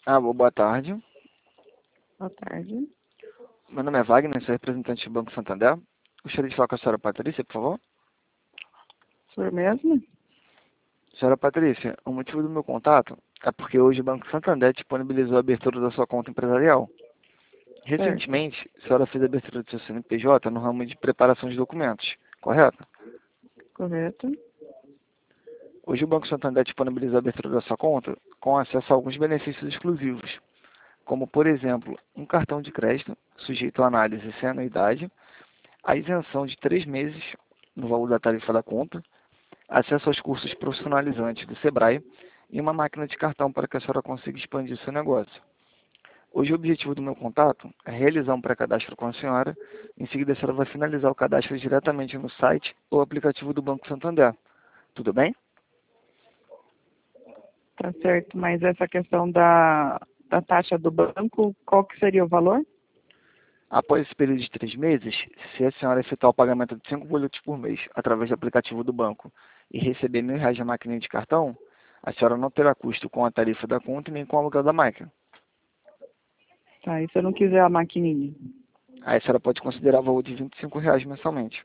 Boa tarde. Boa tarde. Meu nome é Wagner, sou representante do Banco Santander. Gostaria de falar com a senhora Patrícia, por favor. Sou mesmo? Senhora Patrícia, o motivo do meu contato é porque hoje o Banco Santander disponibilizou a abertura da sua conta empresarial. Certo. Recentemente, a senhora fez a abertura do seu CNPJ no ramo de preparação de documentos, correto? Correto. Hoje o Banco Santander disponibilizou a abertura da sua conta com acesso a alguns benefícios exclusivos, como, por exemplo, um cartão de crédito sujeito à análise sem anuidade, a isenção de 3 meses no valor da tarifa da conta, acesso aos cursos profissionalizantes do Sebrae e uma máquina de cartão para que a senhora consiga expandir seu negócio. Hoje o objetivo do meu contato é realizar um pré-cadastro com a senhora. Em seguida a senhora vai finalizar o cadastro diretamente no site ou aplicativo do Banco Santander. Tudo bem? Tá certo, mas essa questão da taxa do banco, qual que seria o valor? Após esse período de 3 meses, se a senhora efetuar o pagamento de 5 boletos por mês através do aplicativo do banco e receber R$ 1.000 de máquina de cartão, a senhora não terá custo com a tarifa da conta e nem com o aluguel da máquina. Tá, e se eu não quiser a maquininha? Aí a senhora pode considerar o valor de R$ 25 mensalmente.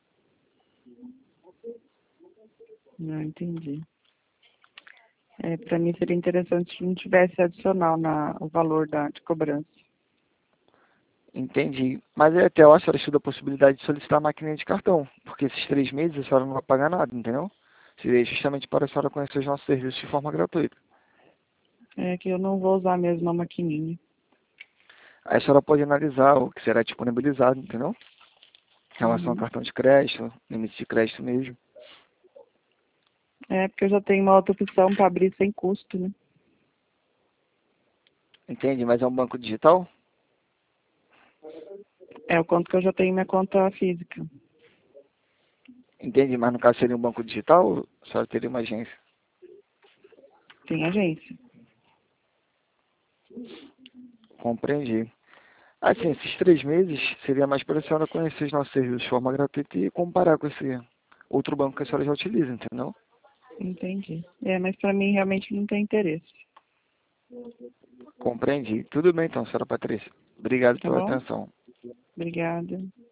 Não entendi. Para mim seria interessante se não tivesse adicional o valor de cobrança. Entendi. Mas aí até lá a senhora estuda a possibilidade de solicitar a máquina de cartão, porque esses 3 meses a senhora não vai pagar nada, entendeu? Seria justamente para a senhora conhecer os nossos serviços de forma gratuita. É que eu não vou usar mesmo a maquininha. Aí a senhora pode analisar o que será disponibilizado, entendeu? Em relação ao Uhum. cartão de crédito, limite de crédito mesmo. Porque eu já tenho uma outra opção para abrir sem custo, né? Entende? Mas é um banco digital? É o quanto que eu já tenho minha conta física. Entende? Mas no caso seria um banco digital ou a senhora teria uma agência? Tem agência. Compreendi. Assim, esses 3 meses seria mais para a senhora conhecer os nossos serviços de forma gratuita e comparar com esse outro banco que a senhora já utiliza, entendeu? Entendi. Mas para mim realmente não tem interesse. Compreendi. Tudo bem então, senhora Patrícia. Obrigado Tá pela bom? atenção. Obrigada.